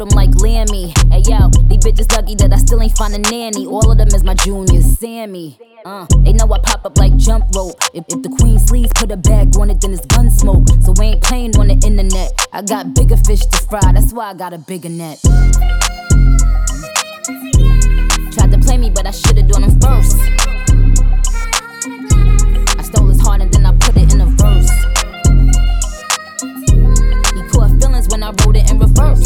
them like Lammy. Hey yo, these bitches lucky that I still ain't find a nanny. All of them is my juniors, Sammy. They know I pop up like jump rope. If the queen sleeves put a bag on it, then it's gun smoke. So we ain't playing on the internet. I got bigger fish to fry, that's why I got a bigger net. Tried to play me, but I should've done him first. I stole his heart and then I put it in a verse. He caught feelings when I wrote it in reverse.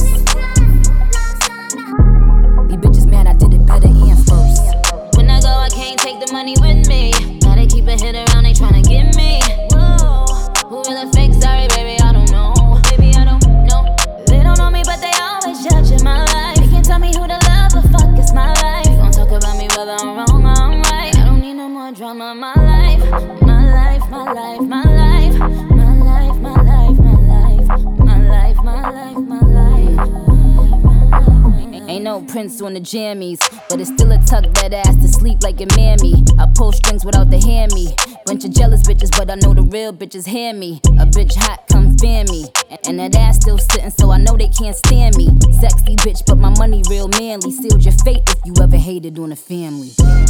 These bitches mad I did it better and first. When I go, I can't take the money with me. Gotta keep a hit around, they tryna get me. Whoa, who really fake? Sorry, baby, I don't know. Baby, I don't know. They don't know me, but they always judging my life. They can't tell me who to love, but fuck, it's my life. They gon' talk about me whether I'm wrong or I'm right. I don't need no more drama in my life. My life, my life, my life. My life, my life, my life. My life, my life, my life. Ain't no prince on the jammies, but it's still a tuck that ass to sleep like your mammy. I pull strings without the hammy. Bunch of jealous bitches, but I know the real bitches hear me. A bitch hot, come fan me. And that ass still sitting, so I know they can't stand me. Sexy bitch, but my money real manly. Sealed your fate if you ever hated on a family.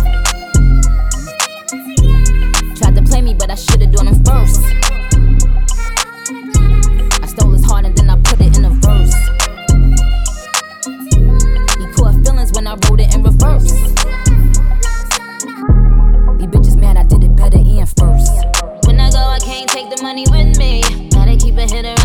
Tried to play me, but I should've done him first. I stole his heart and then I put it in a verse. He caught feelings when I wrote it in reverse. These bitches mad I did it better and first. When I go, I can't take the money with me. Gotta keep a hit around.